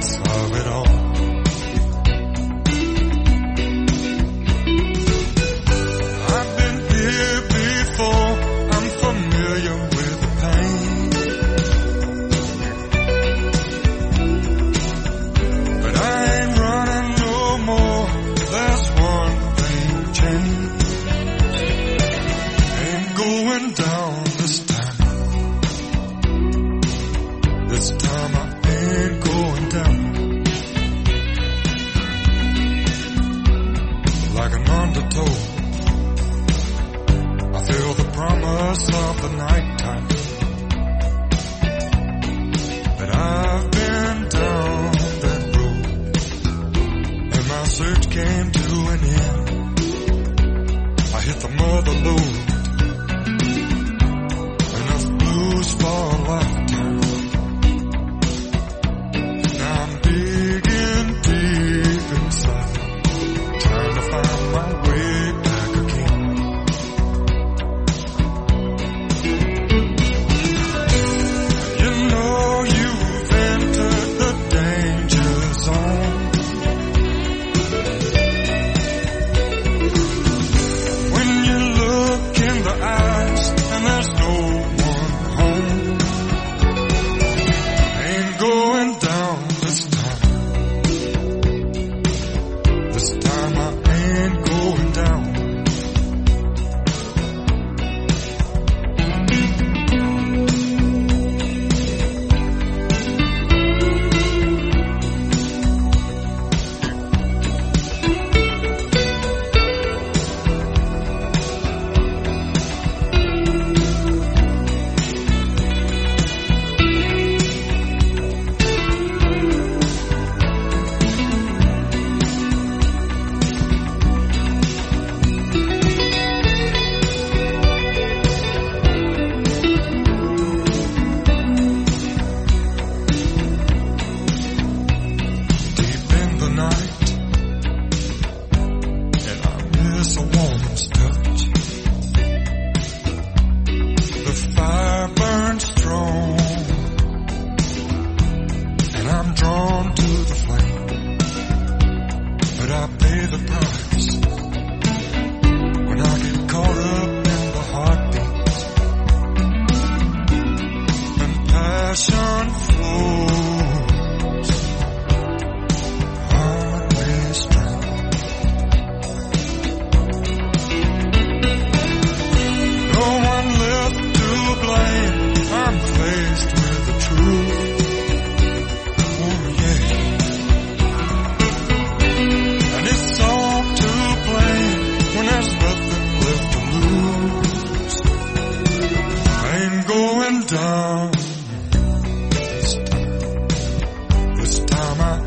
sense of it all. I've been here before, I'm familiar with the pain, but I ain't running no more. There's one thing changed, ain't going down this time. This time I ain't going down. Like an undertow, I feel the promise of the nighttime, but I've been down that road, and my search came to an end. I hit the mother lode, enough blues for a lifetime. Now I'm digging deep inside, trying to find my way back again. You know you've entered the danger zone. When you look in the eyes and there's no one home, ain't going down this time. This time I ain't going down. Deep in the night, and I miss a woman's touch. The fire burns strong, and I'm drawn to the flame, but I pay the price when I get caught up in the heartbeat, and passion flows unrestrained. No one left to blame, I'm faced with the truth. Oh yeah, and it's all too plain when there's nothing left to lose. I ain't going down this time. This time I